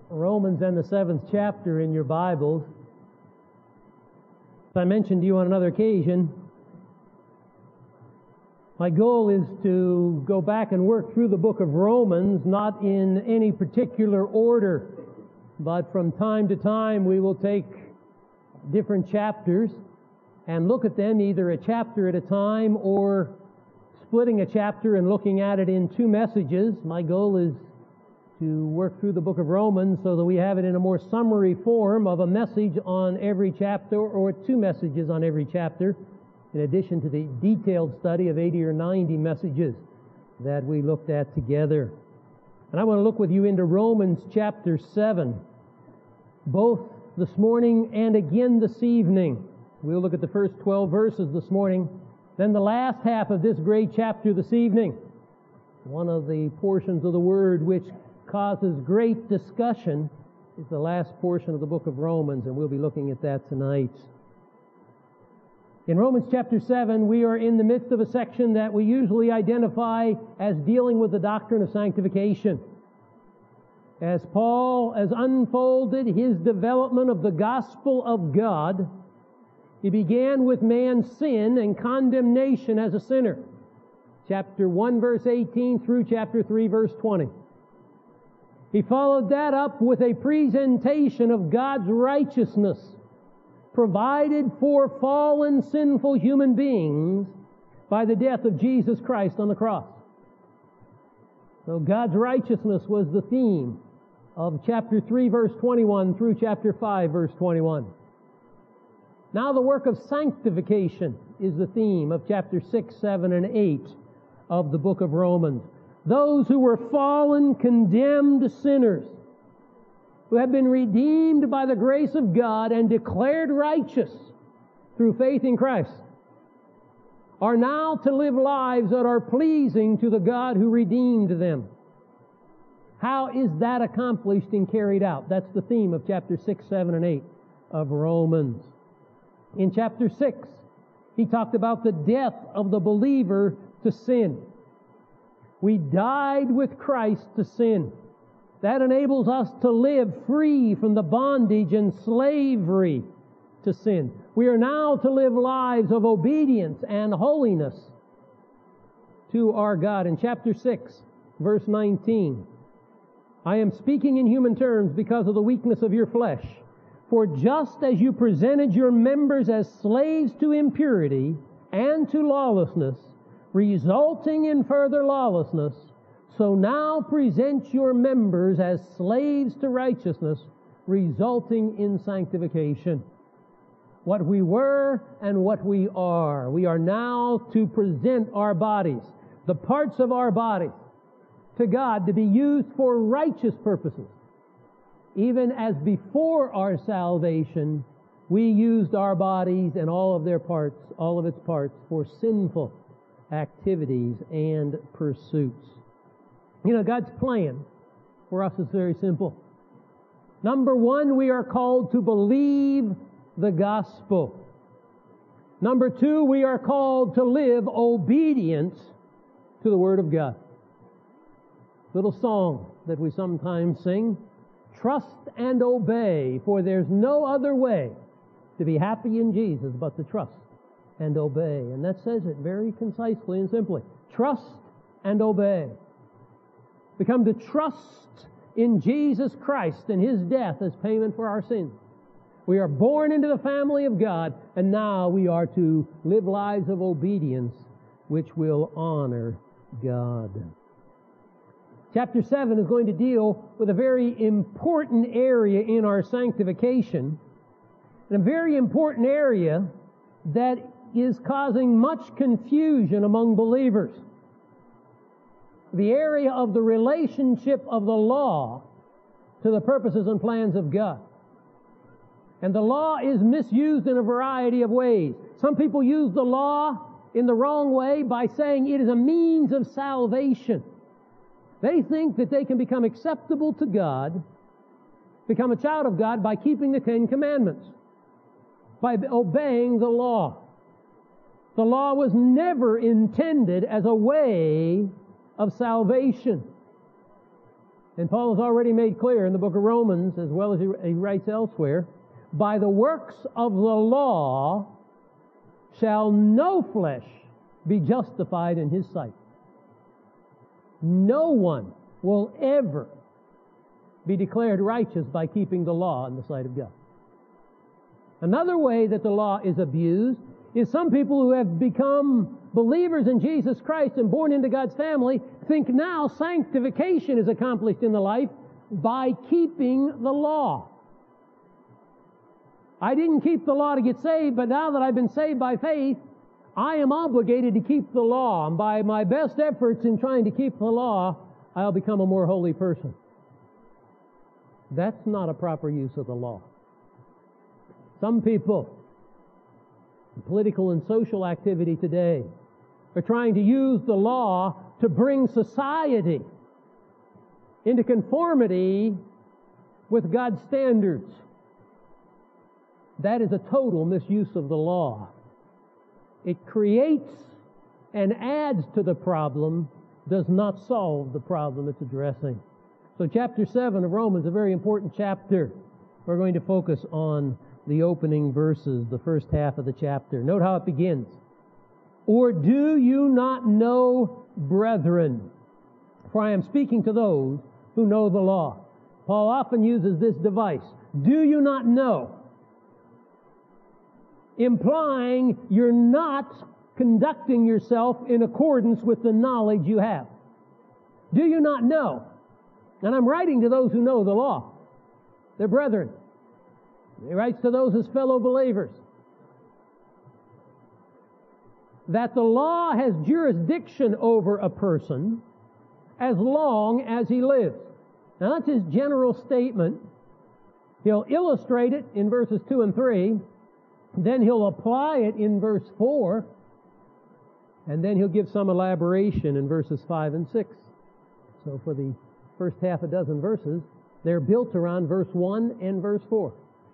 Romans and the 7th chapter in your Bibles. As I mentioned to you on another occasion, my goal is to go back and work through the book of Romans, not in any particular order, but from time to time we will take different chapters and look at them either a chapter at a time or splitting a chapter and looking at it in two messages. My goal is to work through the book of Romans so that we have it in a more summary form of a message on every chapter or two messages on every chapter, in addition to the detailed study of 80 or 90 messages that we looked at together. And I want to look with you into Romans chapter 7, both this morning and again this evening. We'll look at the first 12 verses this morning, then the last half of this great chapter this evening. One of the portions of the Word which causes great discussion is the last portion of the book of Romans, and we'll be looking at that tonight. In Romans chapter 7, we are in the midst of a section that we usually identify as dealing with the doctrine of sanctification. As Paul has unfolded his development of the gospel of God, he began with man's sin and condemnation as a sinner. Chapter 1, verse 18 through chapter 3, verse 20. He followed that up with a presentation of God's righteousness provided for fallen, sinful human beings by the death of Jesus Christ on the cross. So God's righteousness was the theme of chapter 3, verse 21 through chapter 5, verse 21. Now the work of sanctification is the theme of chapter 6, 7, and 8 of the book of Romans. Those who were fallen, condemned sinners, who have been redeemed by the grace of God and declared righteous through faith in Christ, are now to live lives that are pleasing to the God who redeemed them. How is that accomplished and carried out? That's the theme of chapter 6, 7, and 8 of Romans. In chapter 6, he talked about the death of the believer to sin. We died with Christ to sin. That enables us to live free from the bondage and slavery to sin. We are now to live lives of obedience and holiness to our God. In chapter 6, verse 19, I am speaking in human terms because of the weakness of your flesh. For just as you presented your members as slaves to impurity and to lawlessness, resulting in further lawlessness, so now present your members as slaves to righteousness, resulting in sanctification. What we were and what we are. We are now to present our bodies, the parts of our body, to God to be used for righteous purposes. Even as before our salvation, we used our bodies and all of its parts for sinful activities and pursuits. You know, God's plan for us is very simple. Number one, we are called to believe the gospel. Number two, we are called to live obedience to the Word of God. Little song that we sometimes sing, trust and obey, for there's no other way to be happy in Jesus but to trust and obey. And that says it very concisely and simply. Trust and obey. We come to trust in Jesus Christ and His death as payment for our sins. We are born into the family of God, and now we are to live lives of obedience which will honor God. Chapter 7 is going to deal with a very important area in our sanctification, and a very important area that is causing much confusion among believers. The area of the relationship of the law to the purposes and plans of God. And the law is misused in a variety of ways. Some people use the law in the wrong way by saying it is a means of salvation. They think that they can become acceptable to God, become a child of God by keeping the Ten Commandments, by obeying the law. The law was never intended as a way of salvation. And Paul has already made clear in the book of Romans, as well as he writes elsewhere, by the works of the law shall no flesh be justified in his sight. No one will ever be declared righteous by keeping the law in the sight of God. Another way that the law is abused is some people who have become believers in Jesus Christ and born into God's family think now sanctification is accomplished in the life by keeping the law. I didn't keep the law to get saved, but now that I've been saved by faith, I am obligated to keep the law. And by my best efforts in trying to keep the law, I'll become a more holy person. That's not a proper use of the law. Some people, in political and social activity today, are trying to use the law to bring society into conformity with God's standards. That is a total misuse of the law. It creates and adds to the problem, does not solve the problem it's addressing. So chapter 7 of Romans is a very important chapter. We're going to focus on the opening verses, the first half of the chapter. Note how it begins. Or do you not know, brethren? For I am speaking to those who know the law. Paul often uses this device. Do you not know? Implying you're not conducting yourself in accordance with the knowledge you have. Do you not know? And I'm writing to those who know the law. They're brethren. He writes to those as fellow believers that the law has jurisdiction over a person as long as he lives. Now that's his general statement. He'll illustrate it in verses 2 and 3. Then he'll apply it in verse 4. And then he'll give some elaboration in verses 5 and 6. So for the first half a dozen verses, they're built around verse 1 and verse 4.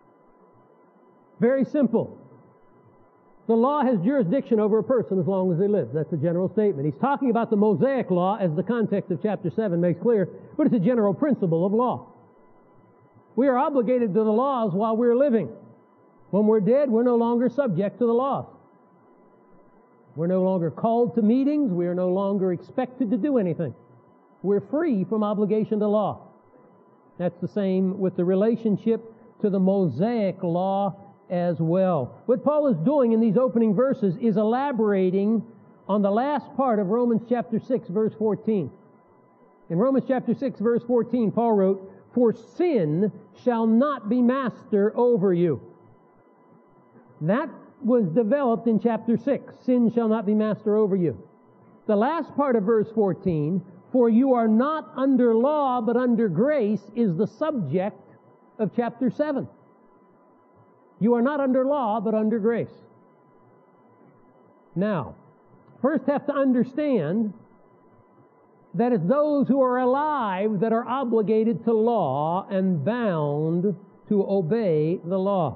Very simple. The law has jurisdiction over a person as long as they live. That's the general statement. He's talking about the Mosaic law, as the context of chapter 7 makes clear, but it's a general principle of law. We are obligated to the laws while we're living. When we're dead, we're no longer subject to the laws. We're no longer called to meetings. We are no longer expected to do anything. We're free from obligation to law. That's the same with the relationship to the Mosaic law as well. What Paul is doing in these opening verses is elaborating on the last part of Romans chapter 6, verse 14. In Romans chapter 6, verse 14, Paul wrote, "For sin shall not be master over you." That was developed in chapter 6. Sin shall not be master over you. The last part of verse 14, "For you are not under law but under grace," is the subject of chapter 7. You are not under law but under grace. Now, first have to understand that it's those who are alive that are obligated to law and bound to obey the law.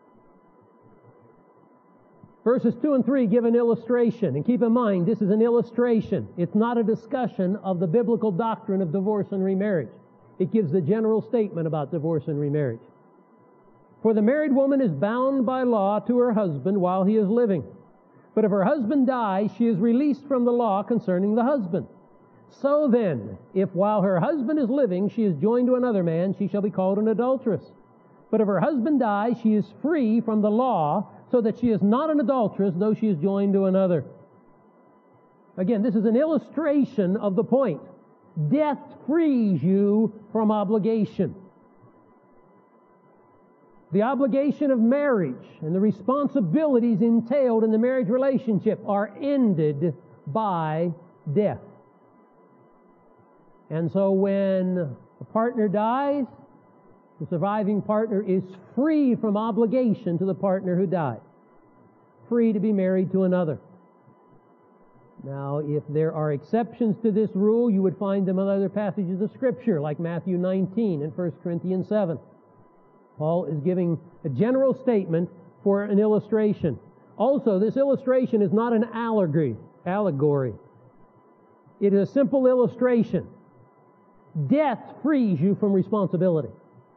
Verses 2 and 3 give an illustration. And keep in mind, this is an illustration. It's not a discussion of the biblical doctrine of divorce and remarriage. It gives the general statement about divorce and remarriage. "For the married woman is bound by law to her husband while he is living. But if her husband dies, she is released from the law concerning the husband. So then, if while her husband is living she is joined to another man, she shall be called an adulteress. But if her husband dies, she is free from the law, so that she is not an adulteress, though she is joined to another." Again, this is an illustration of the point. Death frees you from obligation. The obligation of marriage and the responsibilities entailed in the marriage relationship are ended by death. And so when a partner dies, the surviving partner is free from obligation to the partner who died, free to be married to another. Now, if there are exceptions to this rule, you would find them in other passages of Scripture, like Matthew 19 and 1 Corinthians 7. Paul is giving a general statement for an illustration. Also, this illustration is not an allegory. It is a simple illustration. Death frees you from responsibility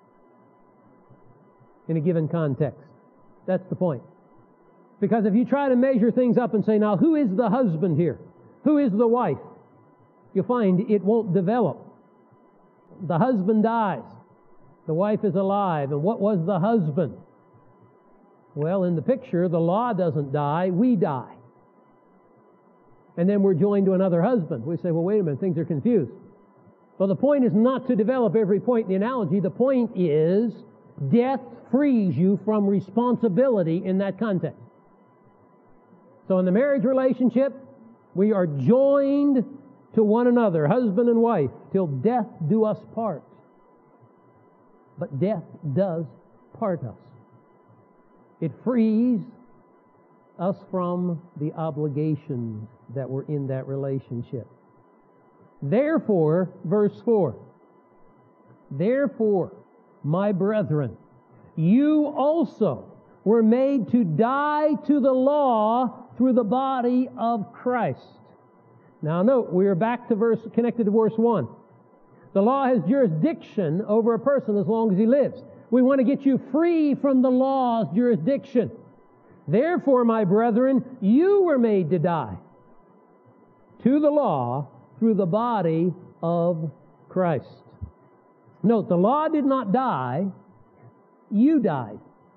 in a given context. That's the point. Because if you try to measure things up and say, now, who is the husband here? Who is the wife? You'll find it won't develop. The husband dies. The wife is alive. And what was the husband? Well, in the picture, the law doesn't die, we die. And then we're joined to another husband. We say, well, wait a minute, things are confused. Well, the point is not to develop every point in the analogy. The point is, death frees you from responsibility in that context. So in the marriage relationship, we are joined to one another, husband and wife, till death do us part. But death does part us. It frees us from the obligations that were in that relationship. Therefore, verse 4, therefore, my brethren, you also were made to die to the law through the body of Christ. Now note, we are back to connected to verse 1. The law has jurisdiction over a person as long as he lives. We want to get you free from the law's jurisdiction. Therefore, my brethren, you were made to die to the law through the body of Christ. Note, the law did not die, you died.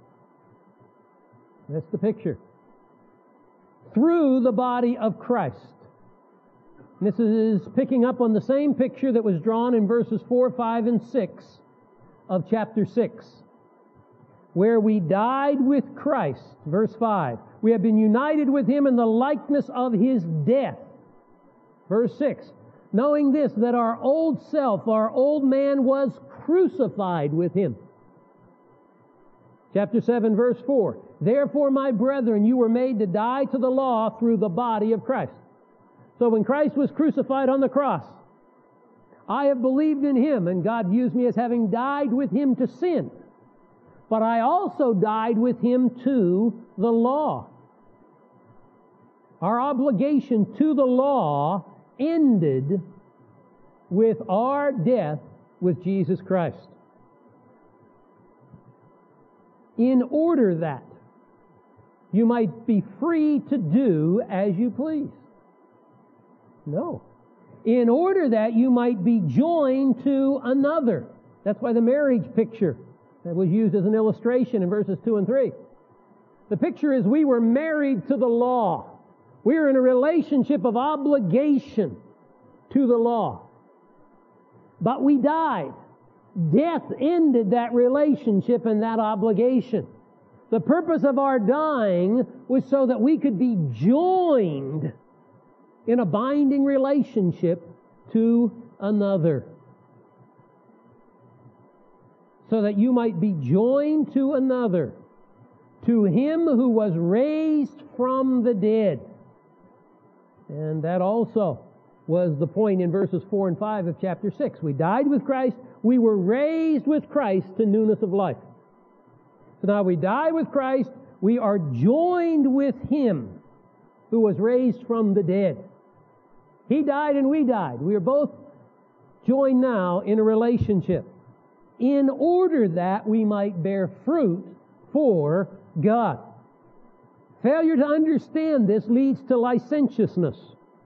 That's the picture. Through the body of Christ. This is picking up on the same picture that was drawn in verses 4, 5, and 6 of chapter 6, where we died with Christ. Verse 5, we have been united with Him in the likeness of His death. Verse 6, knowing this, that our old self, our old man, was crucified with Him. Chapter 7, verse 4, therefore, my brethren, you were made to die to the law through the body of Christ. So when Christ was crucified on the cross, I have believed in Him, and God views me as having died with Him to sin. But I also died with Him to the law. Our obligation to the law ended with our death with Jesus Christ. In order that you might be free to do as you please. No. In order that you might be joined to another. That's why the marriage picture that was used as an illustration in verses 2 and 3. The picture is we were married to the law. We were in a relationship of obligation to the law. But we died. Death ended that relationship and that obligation. The purpose of our dying was so that we could be joined in a binding relationship to another. So that you might be joined to another, to Him who was raised from the dead. And that also was the point in verses 4 and 5 of chapter 6. We died with Christ. We were raised with Christ to newness of life. So now we die with Christ. We are joined with Him who was raised from the dead. He died and we died. We are both joined now in a relationship in order that we might bear fruit for God. Failure to understand this leads to licentiousness.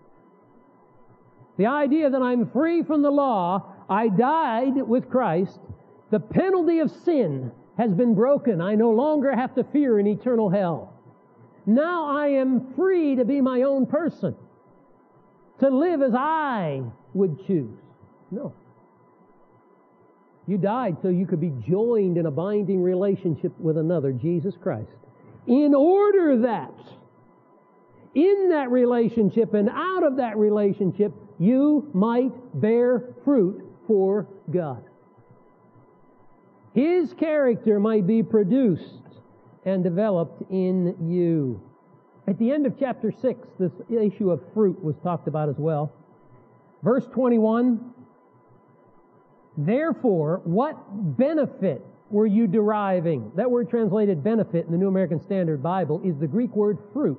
The idea that I'm free from the law, I died with Christ, the penalty of sin has been broken. I no longer have to fear an eternal hell. Now I am free to be my own person, to live as I would choose. No. You died so you could be joined in a binding relationship with another, Jesus Christ, in order that in that relationship and out of that relationship you might bear fruit for God. His character might be produced and developed in you. At the end of chapter 6, this issue of fruit was talked about as well. Verse 21, therefore, what benefit were you deriving? That word translated benefit in the New American Standard Bible is the Greek word fruit.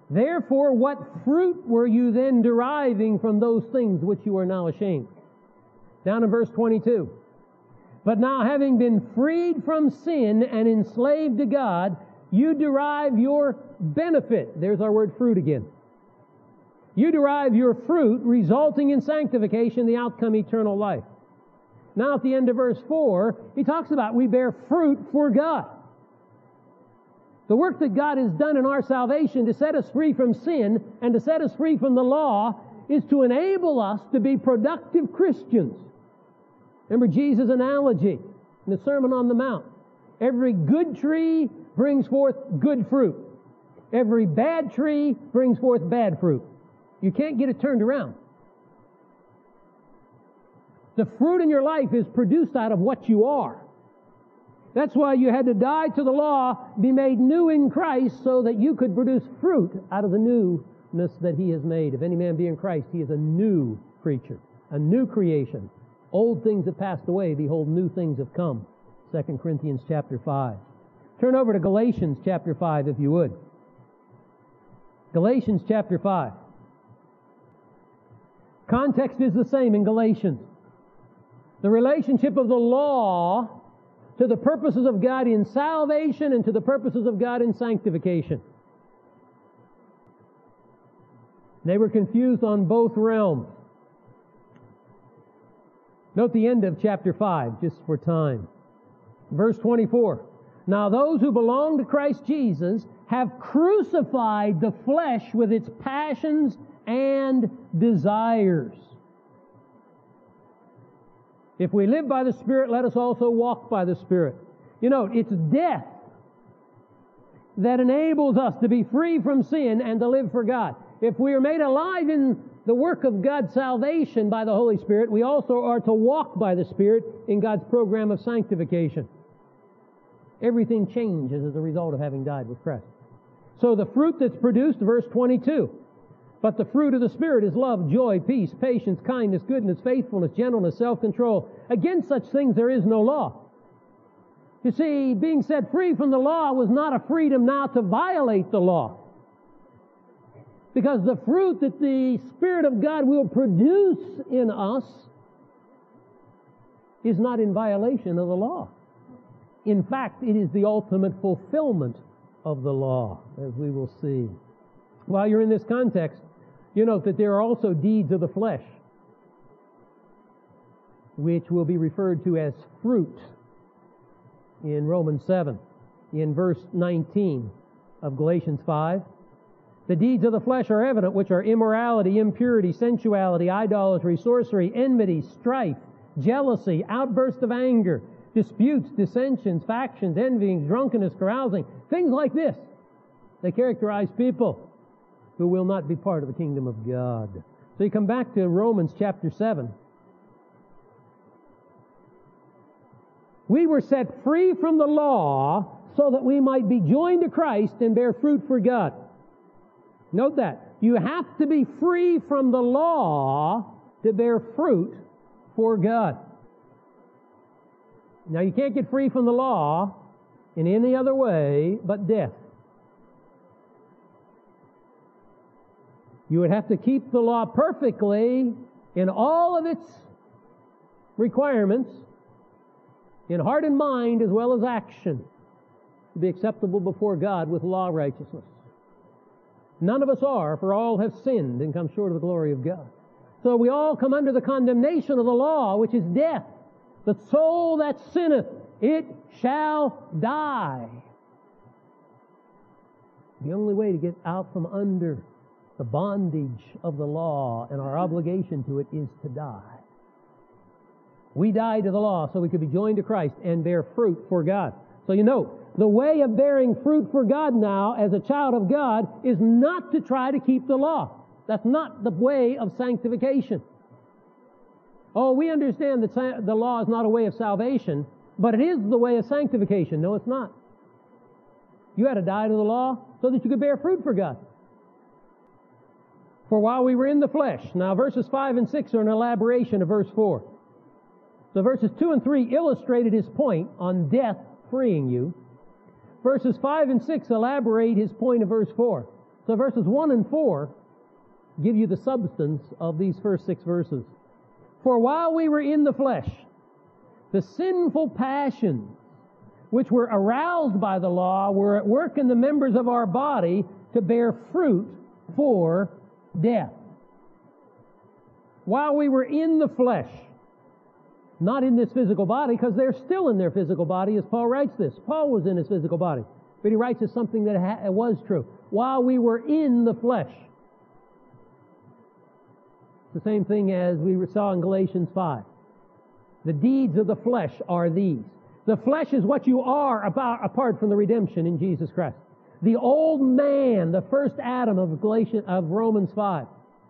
Therefore, what fruit were you then deriving from those things which you are now ashamed? Down in verse 22. But now, having been freed from sin and enslaved to God, you derive your benefit. There's our word fruit again. You derive your fruit, resulting in sanctification, the outcome eternal life. Now at the end of verse 4, he talks about we bear fruit for God. The work that God has done in our salvation to set us free from sin and to set us free from the law is to enable us to be productive Christians. Remember Jesus' analogy in the Sermon on the Mount. Every good tree brings forth good fruit. Every bad tree brings forth bad fruit. You can't get it turned around. The fruit in your life is produced out of what you are. That's why you had to die to the law, be made new in Christ, so that you could produce fruit out of the newness that He has made. If any man be in Christ, he is a new creature, a new creation. Old things have passed away, behold, new things have come. 2 Corinthians chapter 5. Turn over to Galatians chapter 5, if you would. Galatians chapter 5. Context is the same in Galatians. The relationship of the law to the purposes of God in salvation and to the purposes of God in sanctification. They were confused on both realms. Note the end of chapter 5, just for time. Verse 24. Now those who belong to Christ Jesus have crucified the flesh with its passions and desires. If we live by the Spirit, let us also walk by the Spirit. You know, it's death that enables us to be free from sin and to live for God. If we are made alive in the work of God's salvation by the Holy Spirit, we also are to walk by the Spirit in God's program of sanctification. Everything changes as a result of having died with Christ. So the fruit that's produced, verse 22, but the fruit of the Spirit is love, joy, peace, patience, kindness, goodness, faithfulness, gentleness, self-control. Against such things there is no law. You see, being set free from the law was not a freedom now to violate the law. Because the fruit that the Spirit of God will produce in us is not in violation of the law. In fact, it is the ultimate fulfillment of the law, as we will see. While you're in this context, you note that there are also deeds of the flesh, which will be referred to as fruit in Romans 7, in verse 19 of Galatians 5. The deeds of the flesh are evident, which are immorality, impurity, sensuality, idolatry, sorcery, enmity, strife, jealousy, outbursts of anger, disputes, dissensions, factions, envyings, drunkenness, carousing, things like this. They characterize people who will not be part of the kingdom of God. So you come back to Romans chapter 7. We were set free from the law so that we might be joined to Christ and bear fruit for God. Note that. You have to be free from the law to bear fruit for God. Now, you can't get free from the law in any other way but death. You would have to keep the law perfectly in all of its requirements, in heart and mind as well as action, to be acceptable before God with law righteousness. None of us are, for all have sinned and come short of the glory of God. So we all come under the condemnation of the law, which is death. The soul that sinneth, it shall die. The only way to get out from under the bondage of the law and our obligation to it is to die. We died to the law so we could be joined to Christ and bear fruit for God. So you know, the way of bearing fruit for God now as a child of God is not to try to keep the law. That's not the way of sanctification. Oh, we understand that the law is not a way of salvation, but it is the way of sanctification. No, it's not. You had to die to the law so that you could bear fruit for God. For while we were in the flesh. Now, verses 5 and 6 are an elaboration of verse 4. So verses 2 and 3 illustrated his point on death freeing you. Verses 5 and 6 elaborate his point of verse 4. So verses 1 and 4 give you the substance of these first 6 verses. For while we were in the flesh, the sinful passions which were aroused by the law were at work in the members of our body to bear fruit for death. While we were in the flesh, not in this physical body, because they're still in their physical body as Paul writes this. Paul was in his physical body, but he writes as something that was true. While we were in the flesh. It's the same thing as we saw in Galatians 5. The deeds of the flesh are these. The flesh is what you are apart from the redemption in Jesus Christ. The old man, the first Adam of Romans 5.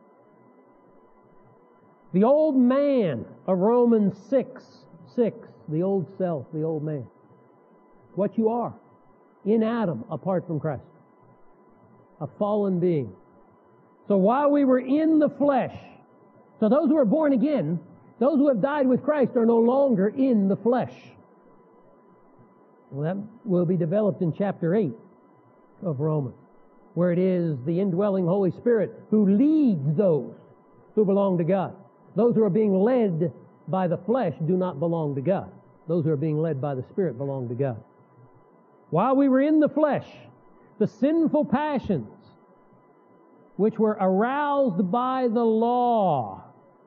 The old man of Romans 6, the old self, the old man. What you are in Adam apart from Christ. A fallen being. So while we were in the flesh, so those who are born again, those who have died with Christ are no longer in the flesh. Well, that will be developed in chapter 8 of Romans, where it is the indwelling Holy Spirit who leads those who belong to God. Those who are being led by the flesh do not belong to God. Those who are being led by the Spirit belong to God. While we were in the flesh, the sinful passions which were aroused by the law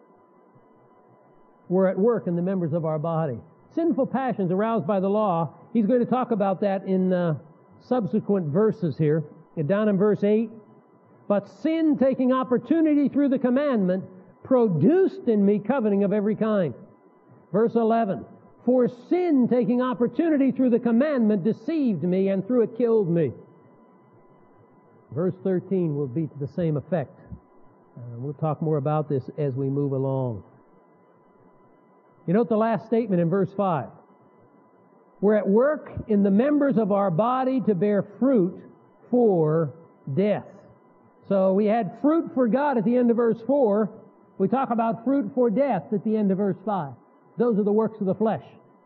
were at work in the members of our body. Sinful passions aroused by the law, he's going to talk about that in subsequent verses here. Down in verse 8, but sin, taking opportunity through the commandment, produced in me coveting of every kind. Verse 11, for sin, taking opportunity through the commandment, deceived me, and through it killed me. Verse 13 will be to the same effect. We'll talk more about this as we move along. You note the last statement in verse 5. We're at work in the members of our body to bear fruit for death. So we had fruit for God at the end of verse 4. We talk about fruit for death at the end of verse 5. Those are the works of the flesh.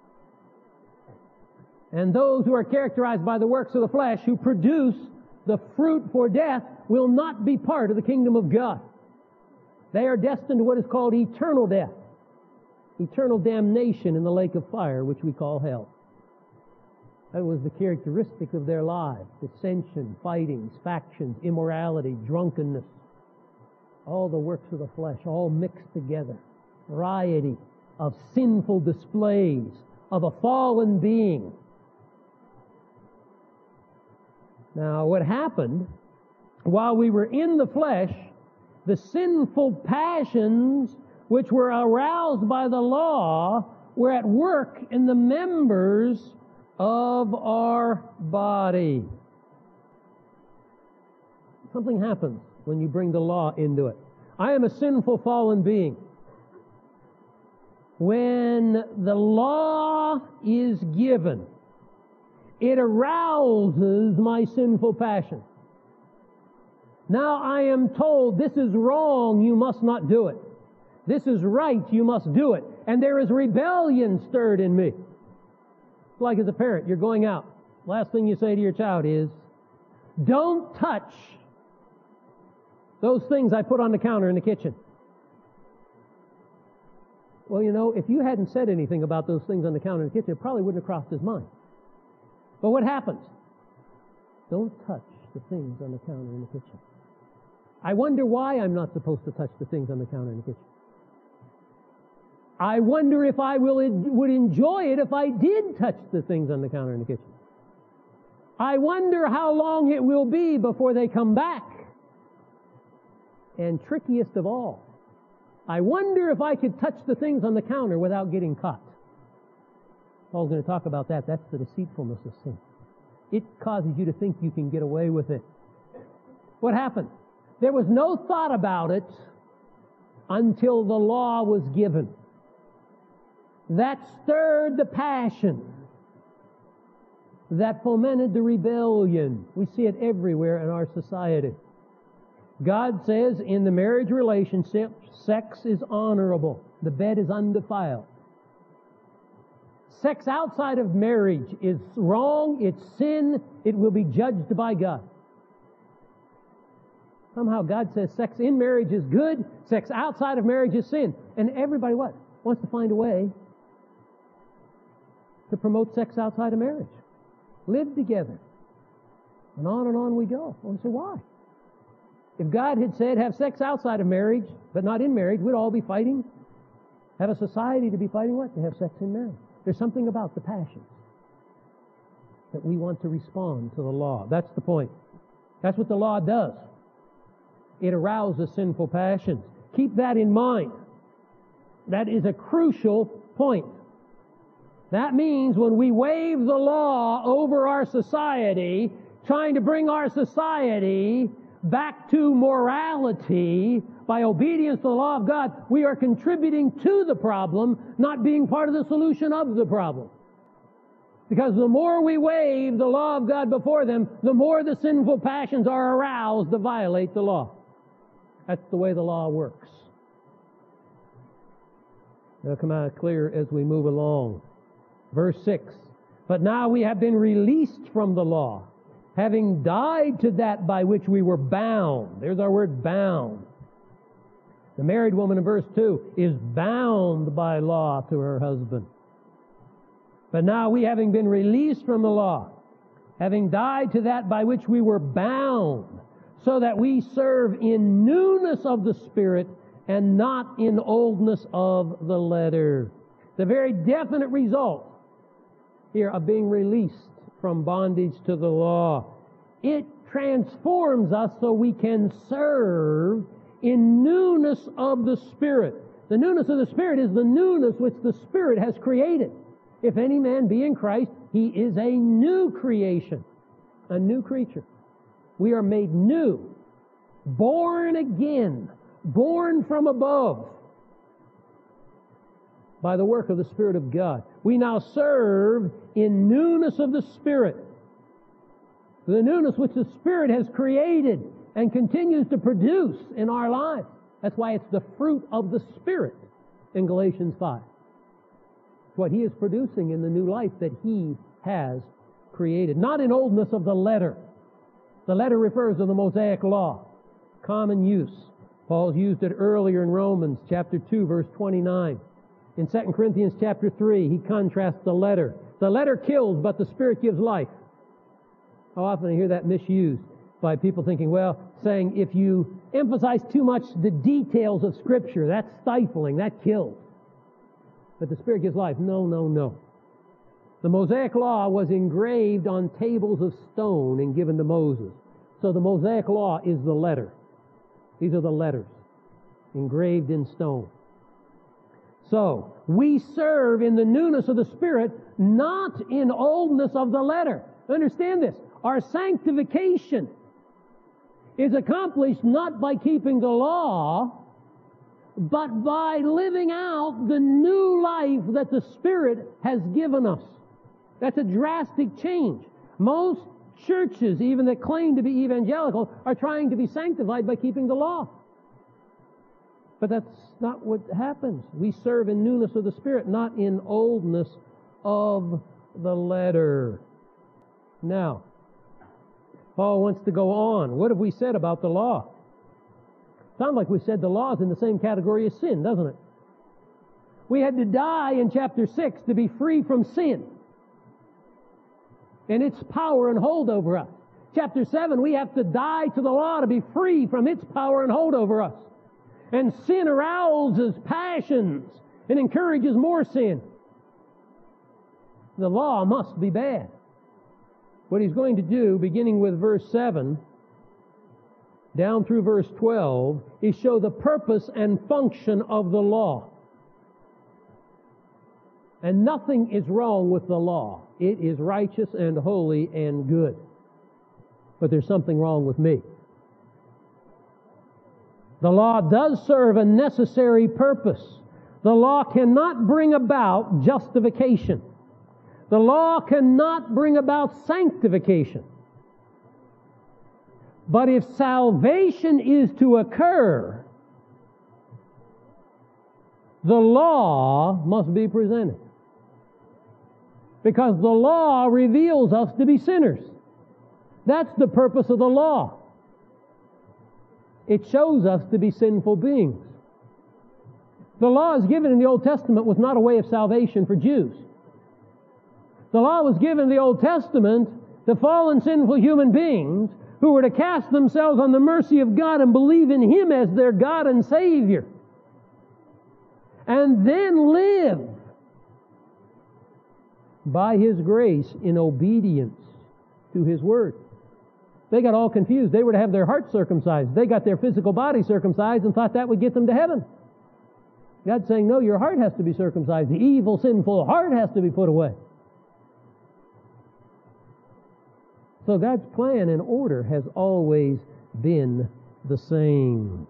And those who are characterized by the works of the flesh, who produce the fruit for death, will not be part of the kingdom of God. They are destined to what is called eternal death. Eternal damnation in the lake of fire, which we call hell. That was the characteristic of their lives. Dissension, fightings, factions, immorality, drunkenness. All the works of the flesh, all mixed together. Variety of sinful displays of a fallen being. Now, what happened, while we were in the flesh, the sinful passions which were aroused by the law were at work in the members of our body. Something happens when you bring the law into it. I am a sinful, fallen being. When the law is given, it arouses my sinful passion. Now I am told, this is wrong, you must not do it. This is right, you must do it. And there is rebellion stirred in me. It's like as a parent, you're going out. Last thing you say to your child is, don't touch those things I put on the counter in the kitchen. Well, you know, if you hadn't said anything about those things on the counter in the kitchen, it probably wouldn't have crossed his mind. But what happens? Don't touch the things on the counter in the kitchen. I wonder why I'm not supposed to touch the things on the counter in the kitchen. I wonder if I would enjoy it if I did touch the things on the counter in the kitchen. I wonder how long it will be before they come back. And trickiest of all, I wonder if I could touch the things on the counter without getting caught. Paul's going to talk about that. That's the deceitfulness of sin. It causes you to think you can get away with it. What happened? There was no thought about it until the law was given. That stirred the passion. That fomented the rebellion. We see it everywhere in our society. God says in the marriage relationship, sex is honorable. The bed is undefiled. Sex outside of marriage is wrong, it's sin, it will be judged by God. Somehow God says sex in marriage is good, sex outside of marriage is sin. And everybody what? Wants to find a way to promote sex outside of marriage. Live together. And on we go. Well, so why? If God had said have sex outside of marriage, but not in marriage, we'd all be fighting. Have a society to be fighting what? To have sex in marriage. There's something about the passions that we want to respond to the law. That's the point. That's what the law does. It arouses sinful passions. Keep that in mind. That is a crucial point. That means when we wave the law over our society, trying to bring our society back to morality by obedience to the law of God, we are contributing to the problem, not being part of the solution of the problem. Because the more we wave the law of God before them, the more the sinful passions are aroused to violate the law. That's the way the law works. It'll come out clear as we move along. Verse 6, but now we have been released from the law, having died to that by which we were bound. There's our word bound. The married woman in verse 2 is bound by law to her husband. But now we, having been released from the law, having died to that by which we were bound, so that we serve in newness of the Spirit and not in oldness of the letter. The very definite result here of being released from bondage to the law. It transforms us so we can serve in newness of the Spirit. The newness of the Spirit is the newness which the Spirit has created. If any man be in Christ, he is a new creation, a new creature. We are made new, born again, born from above by the work of the Spirit of God. We now serve in newness of the Spirit. The newness which the Spirit has created and continues to produce in our lives. That's why it's the fruit of the Spirit in Galatians 5. It's what He is producing in the new life that He has created. Not in oldness of the letter. The letter refers to the Mosaic law, common use. Paul's used it earlier in Romans chapter 2, verse 29. In 2 Corinthians chapter 3, he contrasts the letter. The letter kills, but the Spirit gives life. How often I hear that misused by people thinking, saying if you emphasize too much the details of Scripture, that's stifling, that kills. But the Spirit gives life. No. The Mosaic law was engraved on tables of stone and given to Moses. So the Mosaic law is the letter. These are the letters engraved in stone. So, we serve in the newness of the Spirit, not in oldness of the letter. Understand this. Our sanctification is accomplished not by keeping the law, but by living out the new life that the Spirit has given us. That's a drastic change. Most churches, even that claim to be evangelical, are trying to be sanctified by keeping the law. But that's not what happens. We serve in newness of the Spirit, not in oldness of the letter. Now, Paul wants to go on. What have we said about the law? Sounds like we said the law is in the same category as sin, doesn't it? We had to die in chapter 6 to be free from sin and its power and hold over us. Chapter 7, we have to die to the law to be free from its power and hold over us. And sin arouses passions and encourages more sin. The law must be bad. What he's going to do, beginning with verse 7, down through verse 12, is show the purpose and function of the law. And nothing is wrong with the law. It is righteous and holy and good. But there's something wrong with me. The law does serve a necessary purpose. The law cannot bring about justification. The law cannot bring about sanctification. But if salvation is to occur, the law must be presented. Because the law reveals us to be sinners. That's the purpose of the law. It shows us to be sinful beings. The law is given in the Old Testament was not a way of salvation for Jews. The law was given in the Old Testament to fallen, sinful human beings who were to cast themselves on the mercy of God and believe in Him as their God and Savior. And then live by His grace in obedience to His Word. They got all confused. They were to have their heart circumcised. They got their physical body circumcised and thought that would get them to heaven. God's saying, no, your heart has to be circumcised. The evil, sinful heart has to be put away. So God's plan and order has always been the same.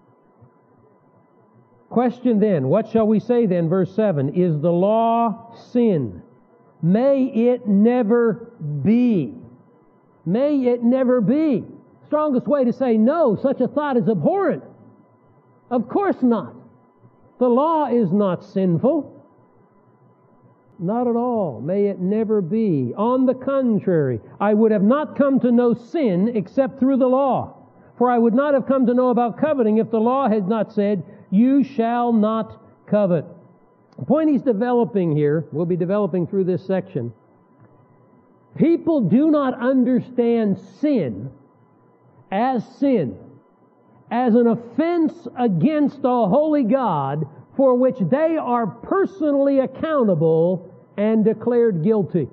Question then, what shall we say then? Verse 7, is the law sin? May it never be. May it never be. Strongest way to say no, such a thought is abhorrent. Of course not. The law is not sinful. Not at all. May it never be. On the contrary, I would have not come to know sin except through the law. For I would not have come to know about coveting if the law had not said, you shall not covet. The point he's developing here, we'll be developing through this section. People do not understand sin, as an offense against a holy God for which they are personally accountable and declared guilty.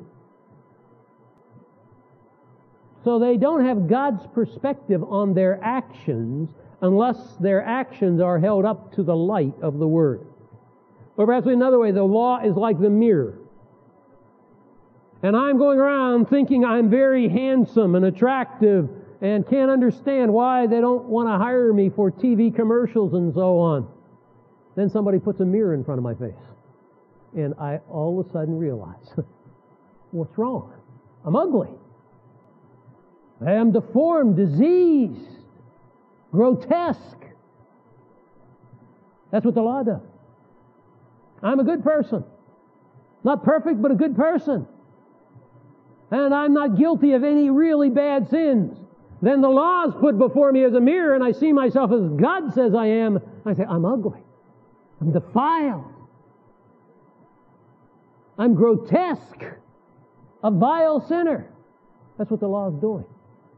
So they don't have God's perspective on their actions unless their actions are held up to the light of the Word. Or perhaps another way, the law is like the mirror. And I'm going around thinking I'm very handsome and attractive and can't understand why they don't want to hire me for TV commercials and so on. Then somebody puts a mirror in front of my face. And I all of a sudden realize, what's wrong? I'm ugly. I am deformed, diseased, grotesque. That's what the law does. I'm a good person. Not perfect, but a good person. And I'm not guilty of any really bad sins. Then the law is put before me as a mirror, and I see myself as God says I am. I say, I'm ugly. I'm defiled. I'm grotesque. A vile sinner. That's what the law is doing.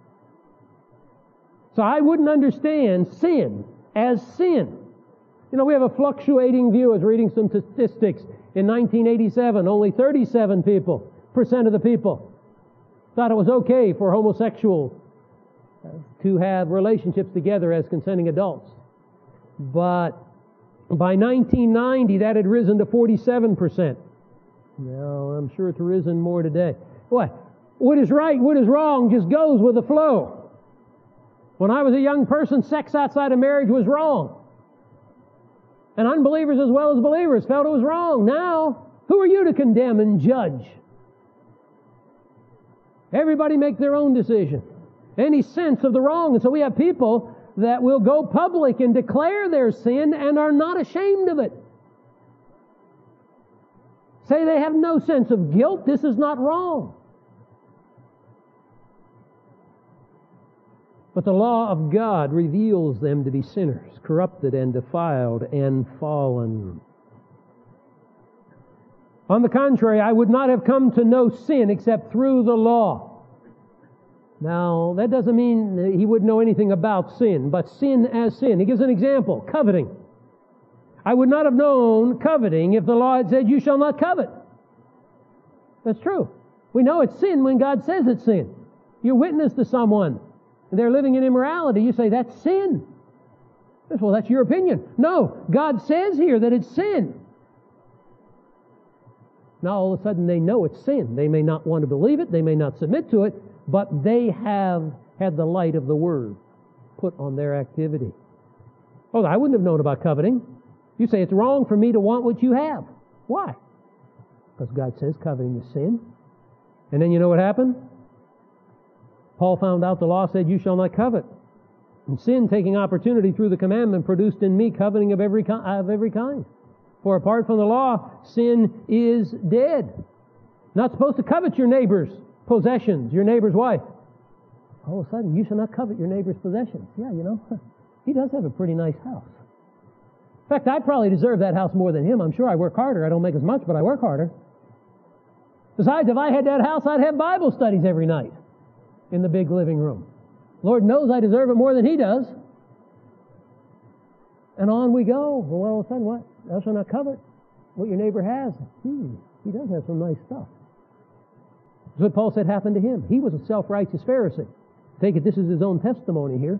So I wouldn't understand sin as sin. You know, we have a fluctuating view. I was reading some statistics. In 1987, only 37% of the people thought it was okay for homosexuals to have relationships together as consenting adults. But by 1990, that had risen to 47%. Now, I'm sure it's risen more today. What is right, what is wrong just goes with the flow. When I was a young person, sex outside of marriage was wrong. And unbelievers as well as believers felt it was wrong. Now, who are you to condemn and judge? Everybody make their own decision. Any sense of the wrong. And so we have people that will go public and declare their sin and are not ashamed of it. Say they have no sense of guilt. This is not wrong. But the law of God reveals them to be sinners, corrupted and defiled and fallen. On the contrary, I would not have come to know sin except through the law. Now, that doesn't mean that he wouldn't know anything about sin, but sin as sin. He gives an example, coveting. I would not have known coveting if the law had said, you shall not covet. That's true. We know it's sin when God says it's sin. You witness to someone, and they're living in immorality. You say, that's sin. Well, that's your opinion. No, God says here that it's sin. Now, all of a sudden, they know it's sin. They may not want to believe it. They may not submit to it. But they have had the light of the Word put on their activity. Oh, I wouldn't have known about coveting. You say it's wrong for me to want what you have. Why? Because God says coveting is sin. And then you know what happened? Paul found out the law said, you shall not covet. And sin, taking opportunity through the commandment, produced in me coveting of every kind. For apart from the law, sin is dead. Not supposed to covet your neighbor's possessions, your neighbor's wife. All of a sudden, you shall not covet your neighbor's possessions. Yeah, you know. He does have a pretty nice house. In fact, I probably deserve that house more than him. I'm sure I work harder. I don't make as much, but I work harder. Besides, if I had that house, I'd have Bible studies every night in the big living room. Lord knows I deserve it more than he does. And on we go. Well, all of a sudden, what? Thou shalt not covet what your neighbor has. He does have some nice stuff. That's what Paul said happened to him. He was a self-righteous Pharisee. Take it, this is his own testimony here.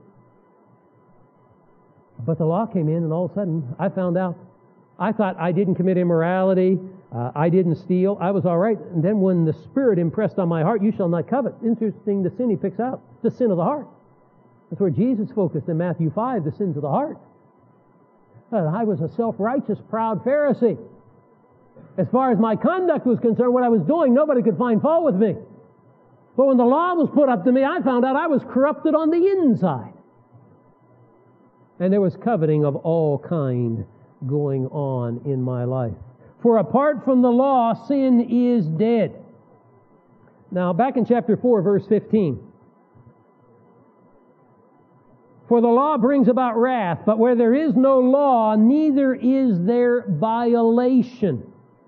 But the law came in, and all of a sudden, I found out. I thought I didn't commit immorality. I didn't steal. I was all right. And then when the Spirit impressed on my heart, you shall not covet. Interesting, the sin he picks out. The sin of the heart. That's where Jesus focused in Matthew 5, the sins of the heart. I was a self-righteous, proud Pharisee. As far as my conduct was concerned, what I was doing, nobody could find fault with me. But when the law was put up to me, I found out I was corrupted on the inside. And there was coveting of all kind going on in my life. For apart from the law, sin is dead. Now, back in chapter 4, verse 15. For the law brings about wrath, but where there is no law, neither is there violation.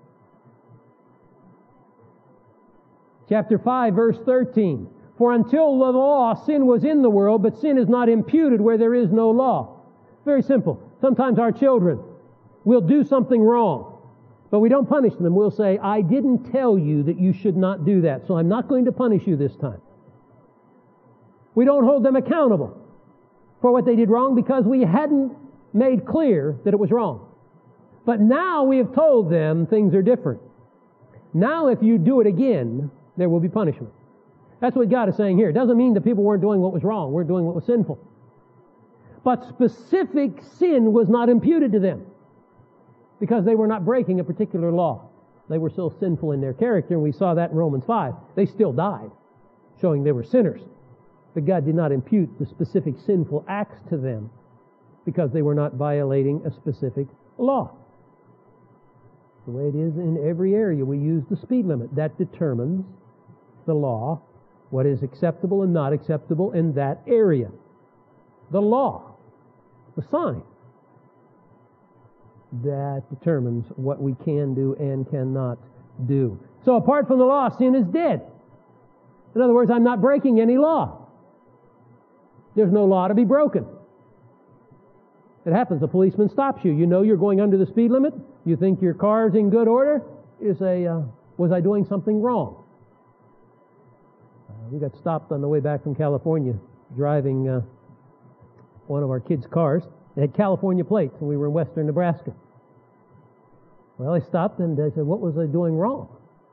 Chapter 5, verse 13. For until the law, sin was in the world, but sin is not imputed where there is no law. Very simple. Sometimes our children will do something wrong, but we don't punish them. We'll say, I didn't tell you that you should not do that, so I'm not going to punish you this time. We don't hold them accountable for what they did wrong because we hadn't made clear that it was wrong. But now we have told them things are different. Now if you do it again, there will be punishment. That's what God is saying here. It doesn't mean that people weren't doing what was wrong. We're doing what was sinful. But specific sin was not imputed to them because they were not breaking a particular law. They were still sinful in their character, and we saw that in Romans 5. They still died, showing they were sinners. But God did not impute the specific sinful acts to them because they were not violating a specific law. The way it is in every area, we use the speed limit. That determines the law, what is acceptable and not acceptable in that area. The law, the sign, that determines what we can do and cannot do. So apart from the law, sin is dead. In other words, I'm not breaking any law. There's no law to be broken. It happens, a policeman stops you. You know you're going under the speed limit. You think your car's in good order. You say, was I doing something wrong? We got stopped on the way back from California driving one of our kids' cars. They had California plates, and we were in western Nebraska. Well, they stopped and they said, what was I doing wrong?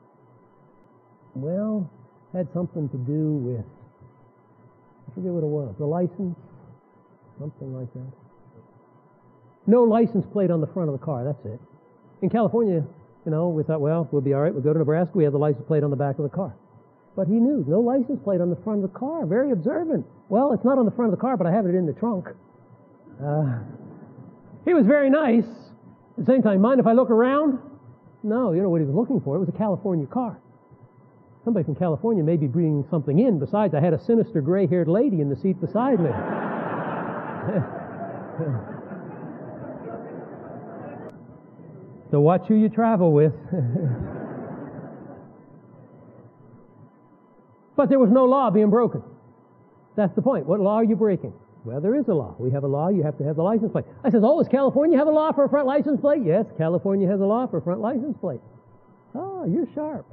Well, it had something to do with, I forget what it was, the license, something like that. No license plate on the front of the car, that's it. In California, we thought, well, we'll be all right. We'll go to Nebraska, we have the license plate on the back of the car. But he knew, no license plate on the front of the car. Very observant. Well, it's not on the front of the car, but I have it in the trunk. He was very nice. At the same time, mind if I look around? No, you know what he was looking for? It was a California car. Somebody from California may be bringing something in. Besides, I had a sinister gray-haired lady in the seat beside me. So watch who you travel with. But there was no law being broken. That's the point. What law are you breaking? Well, there is a law. We have a law. You have to have the license plate. I says, does California have a law for a front license plate? Yes, California has a law for a front license plate. Oh, you're sharp.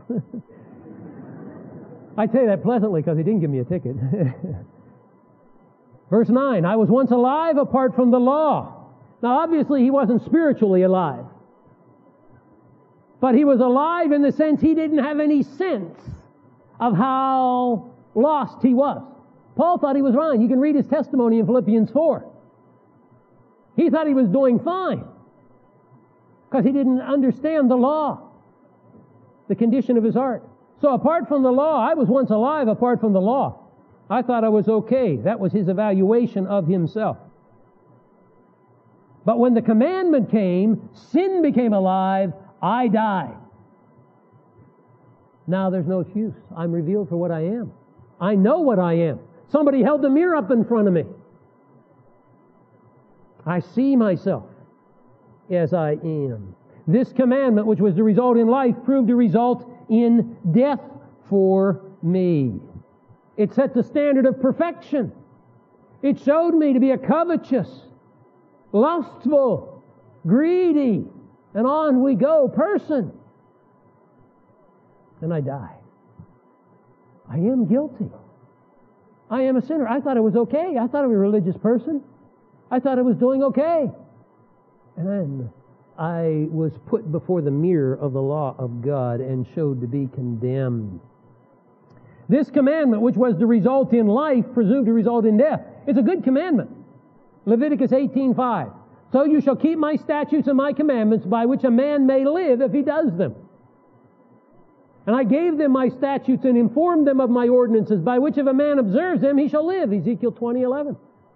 I say that pleasantly because he didn't give me a ticket. Verse 9, I was once alive apart from the law. Now, obviously, he wasn't spiritually alive. But he was alive in the sense he didn't have any sense of how lost he was. Paul thought he was fine. You can read his testimony in Philippians 4. He thought he was doing fine because he didn't understand the law, the condition of his heart. So apart from the law, I was once alive apart from the law. I thought I was okay. That was his evaluation of himself. But when the commandment came, sin became alive, I died. Now there's no excuse. I'm revealed for what I am. I know what I am. Somebody held the mirror up in front of me. I see myself as I am. This commandment, which was to result in life, proved to result in death for me. It set the standard of perfection. It showed me to be a covetous, lustful, greedy, and on we go person. And I die. I am guilty. I am a sinner. I thought it was okay. I thought I was a religious person. I thought I was doing okay. And then I was put before the mirror of the law of God and showed to be condemned. This commandment, which was to result in life, presumed to result in death. It's a good commandment. Leviticus 18:5. So you shall keep my statutes and my commandments, by which a man may live if he does them. And I gave them my statutes and informed them of my ordinances, by which if a man observes them, he shall live. Ezekiel 20:11.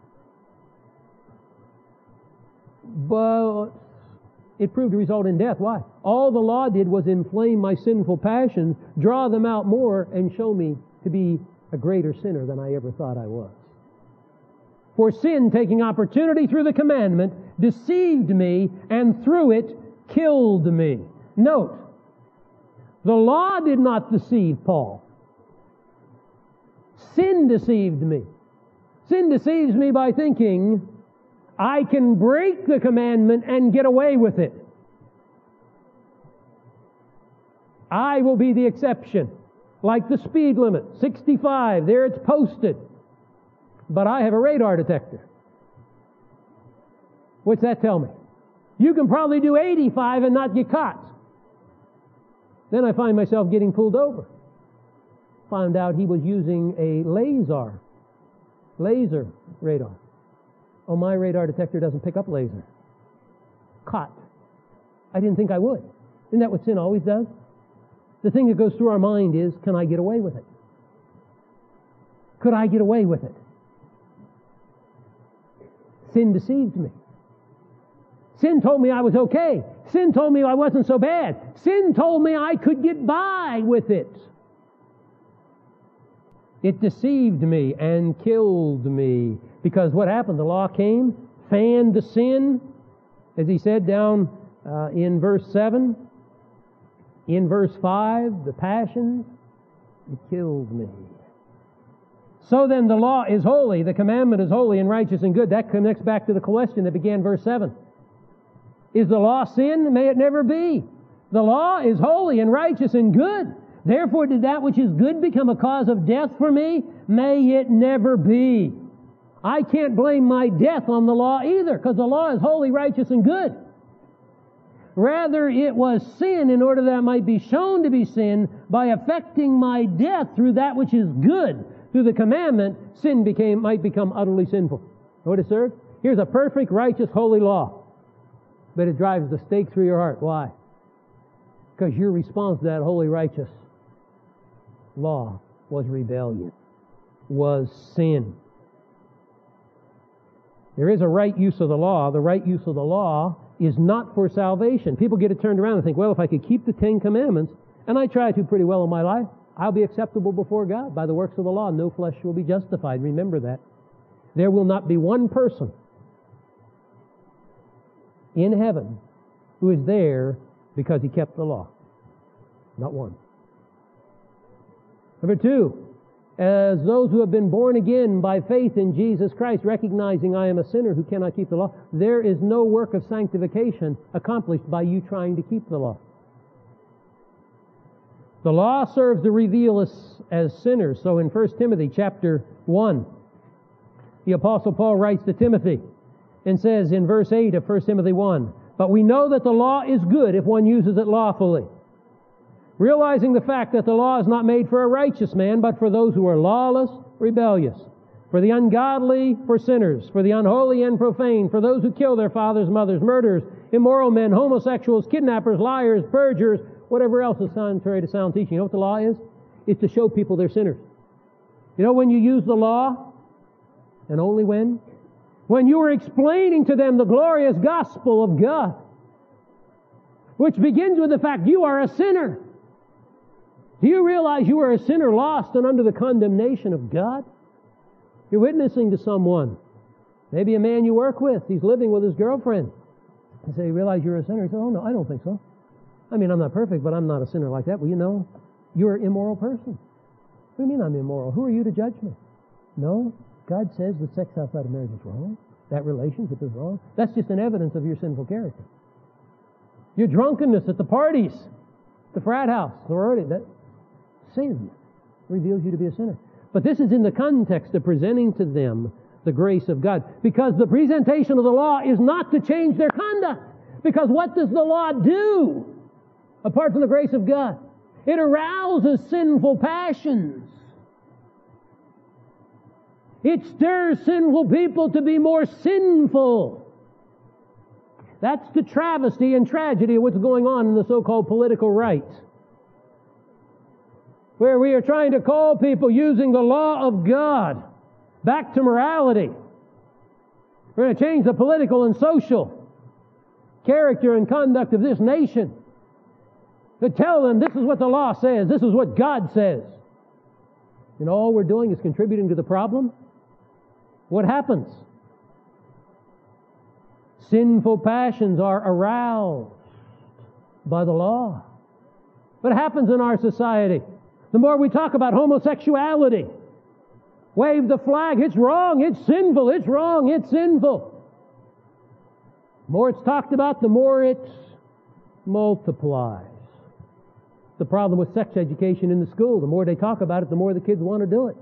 But it proved to result in death. Why? All the law did was inflame my sinful passions, draw them out more, and show me to be a greater sinner than I ever thought I was. For sin, taking opportunity through the commandment, deceived me, and through it killed me. Note, the law did not deceive Paul. Sin deceived me. Sin deceives me by thinking I can break the commandment and get away with it. I will be the exception. Like the speed limit, 65, there it's posted. But I have a radar detector. What's that tell me? You can probably do 85 and not get caught. Then I find myself getting pulled over. Found out he was using a laser radar. Oh, my radar detector doesn't pick up laser. Caught. I didn't think I would. Isn't that what sin always does? The thing that goes through our mind is, can I get away with it? Could I get away with it? Sin deceived me. Sin told me I was okay. Sin told me I wasn't so bad. Sin told me I could get by with it. It deceived me and killed me. Because what happened? The law came, fanned the sin, as he said down in verse 7. In verse 5, the passions, it killed me. So then the law is holy, the commandment is holy and righteous and good. That connects back to the question that began verse 7. Is the law sin? May it never be. The law is holy and righteous and good. Therefore did that which is good become a cause of death for me? May it never be. I can't blame my death on the law either, because the law is holy, righteous, and good. Rather, it was sin in order that it might be shown to be sin by affecting my death through that which is good. Through the commandment, sin might become utterly sinful. Know what it served? Here's a perfect, righteous, holy law. But it drives the stake through your heart. Why? Because your response to that holy, righteous law was rebellion, was sin. There is a right use of the law. The right use of the law is not for salvation. People get it turned around and think, well, if I could keep the 10 Commandments, and I try to pretty well in my life, I'll be acceptable before God. By the works of the law, no flesh will be justified. Remember that. There will not be one person in heaven who is there because he kept the law. Not one. Number 2, as those who have been born again by faith in Jesus Christ, recognizing I am a sinner who cannot keep the law, there is no work of sanctification accomplished by you trying to keep the law. The law serves to reveal us as sinners. So in 1 Timothy chapter 1, the Apostle Paul writes to Timothy and says in verse 8 of 1 Timothy 1, "But we know that the law is good if one uses it lawfully, realizing the fact that the law is not made for a righteous man, but for those who are lawless, rebellious, for the ungodly, for sinners, for the unholy and profane, for those who kill their fathers, mothers, murderers, immoral men, homosexuals, kidnappers, liars, perjurers, whatever else is contrary to sound teaching." You know what the law is? It's to show people they're sinners. You know when you use the law? And only when? When you are explaining to them the glorious gospel of God, which begins with the fact you are a sinner. Do you realize you are a sinner lost and under the condemnation of God? You're witnessing to someone Maybe a man you work with, he's living with his girlfriend. You say, you realize you're a sinner? He says, oh no, I don't think so. I mean, I'm not perfect, but I'm not a sinner like that. Well, you know, you're an immoral person. What do you mean I'm immoral? Who are you to judge me? No, God says that sex outside of marriage is wrong. That relationship is wrong. That's just an evidence of your sinful character. Your drunkenness at the parties, the frat house, sorority, that sin reveals you to be a sinner. But this is in the context of presenting to them the grace of God. Because the presentation of the law is not to change their conduct. Because what does the law do apart from the grace of God? It arouses sinful passions. It stirs sinful people to be more sinful. That's the travesty and tragedy of what's going on in the so-called political right, where we are trying to call people using the law of God back to morality. We're going to change the political and social character and conduct of this nation. To tell them this is what the law says, this is what God says. And all we're doing is contributing to the problem. What happens? Sinful passions are aroused by the law. What happens in our society? The more we talk about homosexuality, wave the flag, it's wrong, it's sinful, it's wrong, it's sinful. The more it's talked about, the more it multiplies. The problem with sex education in the school, the more they talk about it, the more the kids want to do it.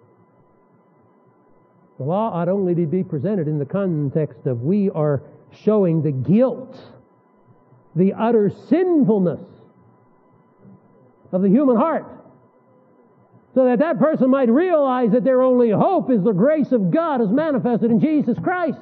The law ought only to be presented in the context of we are showing the guilt, the utter sinfulness of the human heart, so that that person might realize that their only hope is the grace of God as manifested in Jesus Christ.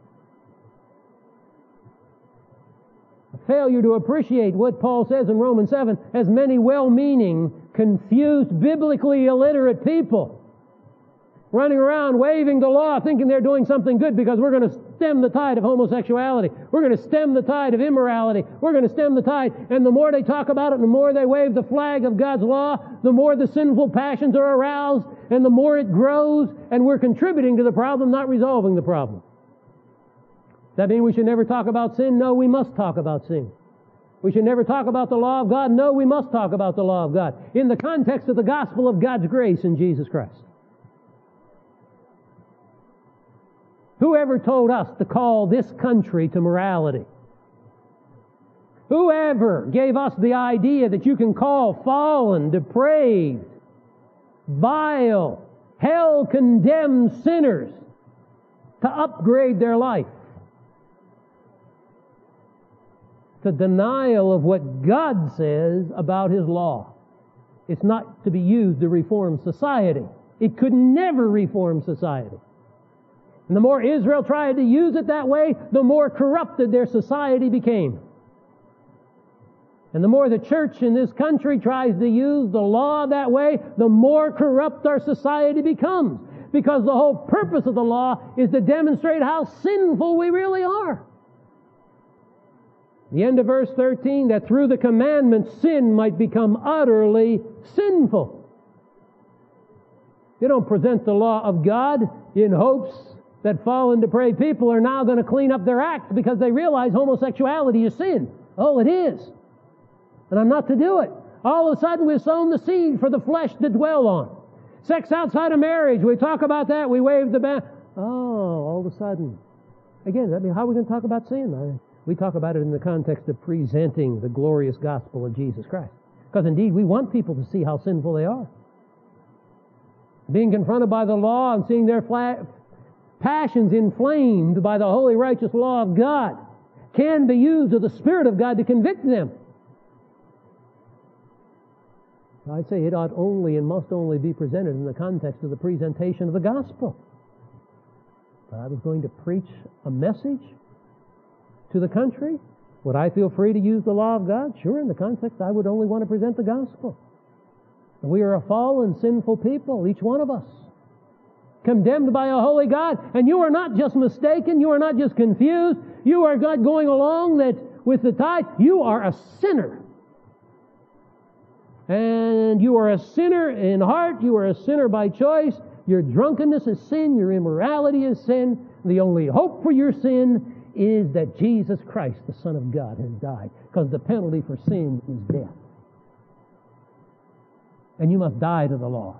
A failure to appreciate what Paul says in Romans 7 has many well-meaning, confused, biblically illiterate people running around waving the law, thinking they're doing something good because we're going to stem the tide of homosexuality. We're going to stem the tide of immorality. We're going to stem the tide. And the more they talk about it, and the more they wave the flag of God's law, the more the sinful passions are aroused, and the more it grows, and we're contributing to the problem, not resolving the problem. Does that mean we should never talk about sin? No, we must talk about sin. We should never talk about the law of God? No, we must talk about the law of God in the context of the gospel of God's grace in Jesus Christ. Whoever told us to call this country to morality? Whoever gave us the idea that you can call fallen, depraved, vile, hell-condemned sinners to upgrade their life? The denial of what God says about His law. It's not to be used to reform society. It could never reform society. And the more Israel tried to use it that way, the more corrupted their society became. And the more the church in this country tries to use the law that way, the more corrupt our society becomes. Because the whole purpose of the law is to demonstrate how sinful we really are. The end of verse 13, that through the commandments sin might become utterly sinful. You don't present the law of God in hopes that fallen, depraved people are now going to clean up their act because they realize homosexuality is sin. Oh, it is. And I'm not to do it. All of a sudden we've sown the seed for the flesh to dwell on. Sex outside of marriage, we talk about that, we wave the ban. Oh, all of a sudden. Again, I mean, how are we going to talk about sin? We talk about it in the context of presenting the glorious gospel of Jesus Christ. Because indeed, we want people to see how sinful they are. Being confronted by the law and seeing their passions inflamed by the holy, righteous law of God can be used of the Spirit of God to convict them. I'd say it ought only and must only be presented in the context of the presentation of the gospel. But I was going to preach a message to the country. Would I feel free to use the law of God? Sure, in the context, I would only want to present the gospel. We are a fallen, sinful people, each one of us, condemned by a holy God. And you are not just mistaken, you are not just confused, you are not going along with the tide. You are a sinner. And you are a sinner in heart, you are a sinner by choice. Your drunkenness is sin, your immorality is sin. The only hope for your sin is that Jesus Christ, the Son of God, has died. Because the penalty for sin is death. And you must die to the law.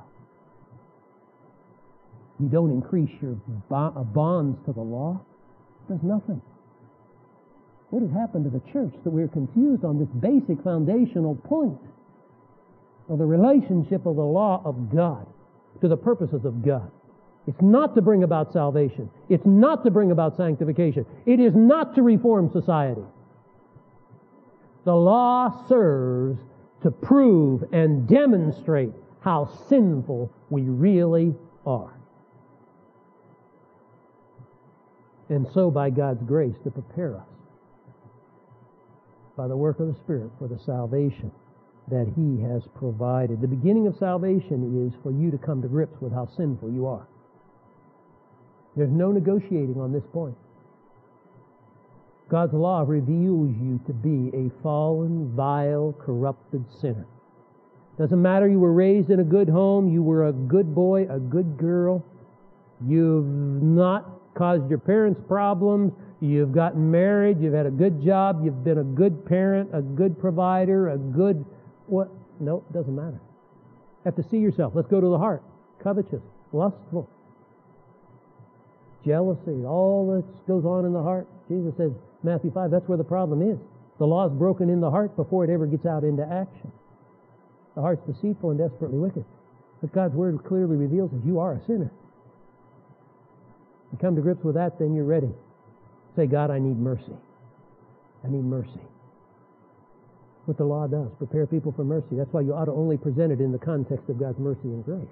You don't increase your bonds to the law. It does nothing. What has happened to the church that we're confused on this basic foundational point of the relationship of the law of God to the purposes of God? It's not to bring about salvation. It's not to bring about sanctification. It is not to reform society. The law serves to prove and demonstrate how sinful we really are. And so, by God's grace, to prepare us by the work of the Spirit for the salvation that He has provided. The beginning of salvation is for you to come to grips with how sinful you are. There's no negotiating on this point. God's law reveals you to be a fallen, vile, corrupted sinner. Doesn't matter you were raised in a good home, you were a good boy, a good girl, you've not caused your parents problems, you've gotten married, you've had a good job, you've been a good parent, a good provider, a good... what? No, it doesn't matter. You have to see yourself. Let's go to the heart. Covetous, lustful, jealousy, all that goes on in the heart. Jesus says, Matthew 5, that's where the problem is. The law is broken in the heart before it ever gets out into action. The heart's deceitful and desperately wicked. But God's Word clearly reveals that you are a sinner. You come to grips with that, then you're ready. Say, God, I need mercy. I need mercy. What the law does, prepare people for mercy. That's why you ought to only present it in the context of God's mercy and grace.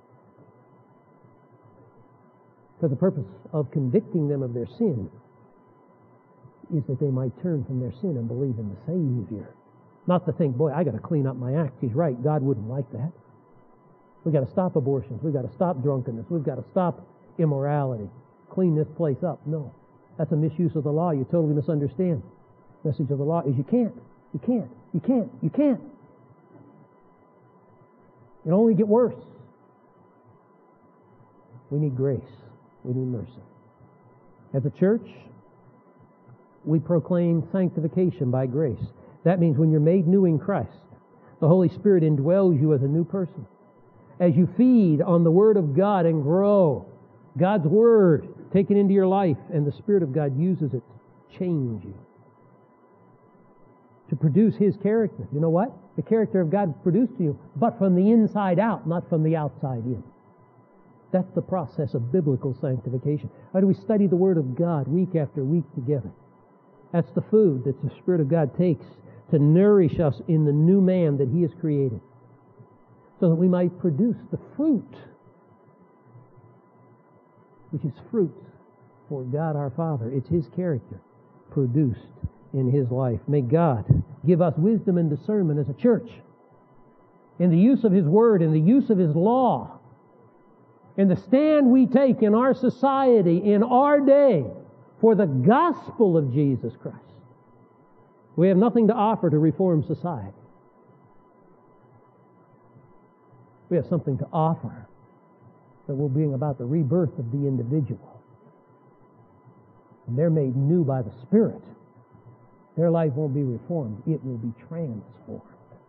For the purpose of convicting them of their sin is that they might turn from their sin and believe in the Savior. Not to think, boy, I got to clean up my act. He's right. God wouldn't like that. We've got to stop abortions. We've got to stop drunkenness. We've got to stop immorality. Clean this place up. No. That's a misuse of the law. You totally misunderstand. The message of the law is you can't. You can't. You can't. You can't. It'll only get worse. We need grace. We need mercy. As a church, we proclaim sanctification by grace. That means when you're made new in Christ, the Holy Spirit indwells you as a new person. As you feed on the Word of God and grow, God's Word taken into your life, and the Spirit of God uses it to change you, to produce His character. You know what? The character of God produced to you, but from the inside out, not from the outside in. That's the process of biblical sanctification. How do we study the Word of God week after week together? That's the food that the Spirit of God takes to nourish us in the new man that He has created, so that we might produce the fruit, which is fruit for God our Father. It's His character produced in His life. May God give us wisdom and discernment as a church in the use of His Word, in the use of His law, in the stand we take in our society, in our day, for the gospel of Jesus Christ. We have nothing to offer to reform society. We have something to offer that will bring about the rebirth of the individual. And they're made new by the Spirit. Their life won't be reformed. It will be transformed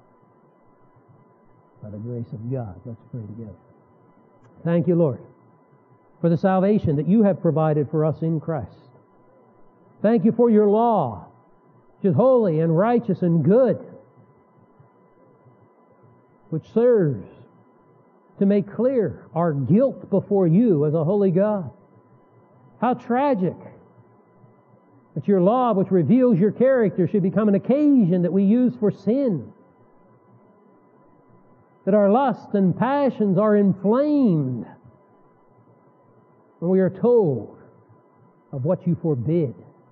by the grace of God. Let's pray together. Thank you, Lord, for the salvation that You have provided for us in Christ. Thank You for Your law, which is holy and righteous and good, which serves to make clear our guilt before You as a holy God. How tragic that Your law, which reveals Your character, should become an occasion that we use for sin. That our lusts and passions are inflamed when we are told of what You forbid,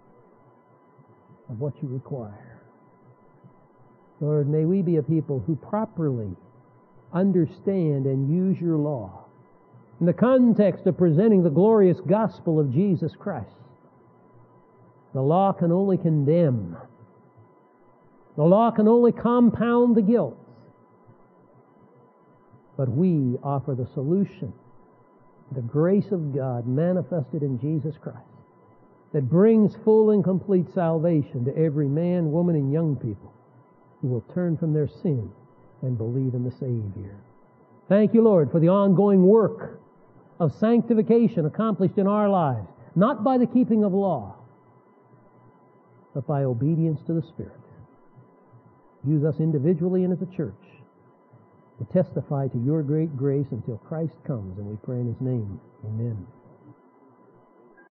of what You require. Lord, may we be a people who properly understand and use Your law in the context of presenting the glorious gospel of Jesus Christ. The law can only condemn. The law can only compound the guilt. But we offer the solution, the grace of God manifested in Jesus Christ that brings full and complete salvation to every man, woman, and young people who will turn from their sin and believe in the Savior. Thank you, Lord, for the ongoing work of sanctification accomplished in our lives, not by the keeping of law, but by obedience to the Spirit. Use us individually and as a church to testify to your great grace until Christ comes, and we pray in His name. Amen.